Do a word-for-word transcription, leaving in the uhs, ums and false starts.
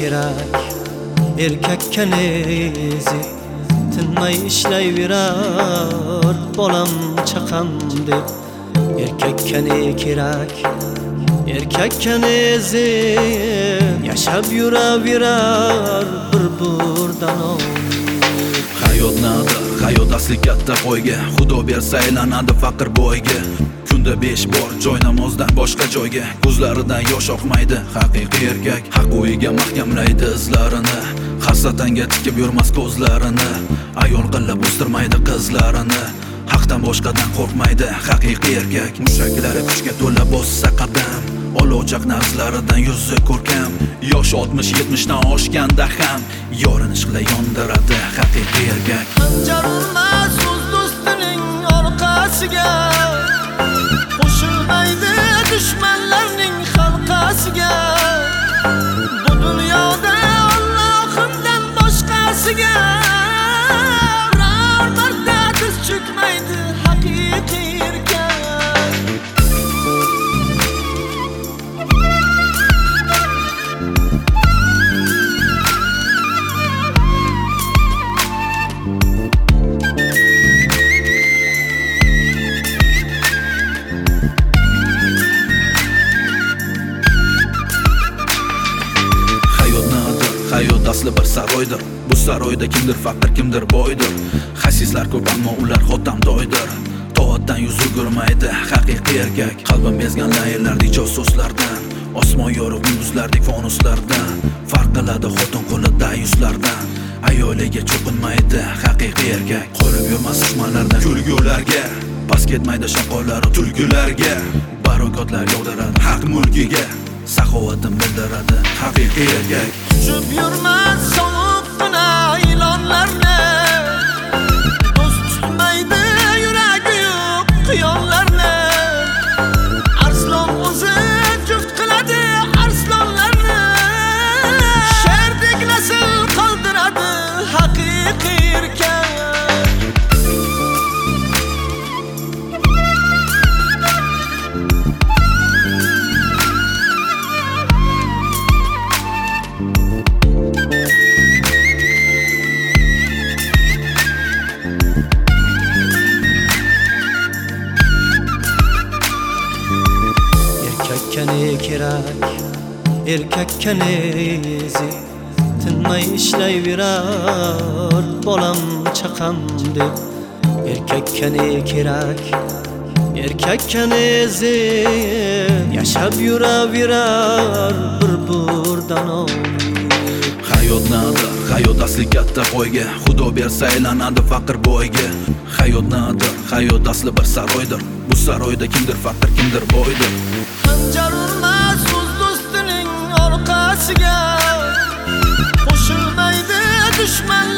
kerak. Erkakka nezi tinmay ishlayverar, bolam chaqam deb. Erkakka ne kerak, erkakka nezi yashab yuraverar bir burdan olib. Hayot nadir, hayot asli katta qo'yga, Xudo bersa aylanadi faqir boyga. Kunda besh bor joy namozdan boshqa joyga, ko'zlaridan yosh oqmaydi haqiqiy erkak. Haq o'yiga mahkamlaydi izlarini, hasatanga tikib yurmas ko'zlarini. Ayol qilib o'stirmaydi qizlarini, haqdan boshqadan qo'rqmaydi haqiqiy erkak. Mushaklari kuchga to'la bossa qadam, olovchaq nafslaridan yuzi ko'rkam. Yosh oltmish yetmishdan oshganda ham yorin ishqila yondiradi haqiqiy erkak. Hanjar urmas o'z do'stining orqasiga, qo'shilmaydi dushmanlarning halqasiga. Bu dunyoda Allohimdan boshqasiga biror marta tiz cho'kmaydi haqiqiy erkak. Hayot asli bir saroydir. Bu saroyda kimdir faqir, kimdir boydir. Xasislar ko'p ammo ular xotamdoydir. Toatdan yuz o'girmaydi haqiqiy erkak. Qalbim bezgan layerlardek joz so'zlardan, osmon yorug' yulduzlardek fonuslardan. Farq qiladi xotin qo'lida yuzlardan. Ayoliga cho'qinmaydi haqiqiy erkak. Qo'rib yurmas dushmanlardan kulgularga, pas ketmaydi shaqolari tulgularga. Barokatlar yog'diradi haq mulkiga, saxovatin bildiradi haqiqiy erkak. Uchib yurmas sovuqqina ilonlarni, do'st tutmaydi yuragi yo'q quyonlarni. Arslon o'zi juft qiladi arslonlarni, sherdek nasl qoldiradi haqiqiy erkak. Erkakka ne kerak, erkakka nezi tinmay ishlayverar, bolam chaqam deb. Erkakka ne kerak, erkakka nezi yashab yuraverar bir burdan olib. Hayot nadir, hayot asli katta qo'yga, Xudo bersa aylanadi faqir boyga. Hayot nadir, hayot asli bir saroydir. Bu saroyda kimdir faqir, kimdir boydir. Hanjar urmas o'z do'stining orqasiga, qo'shilmaydi dushman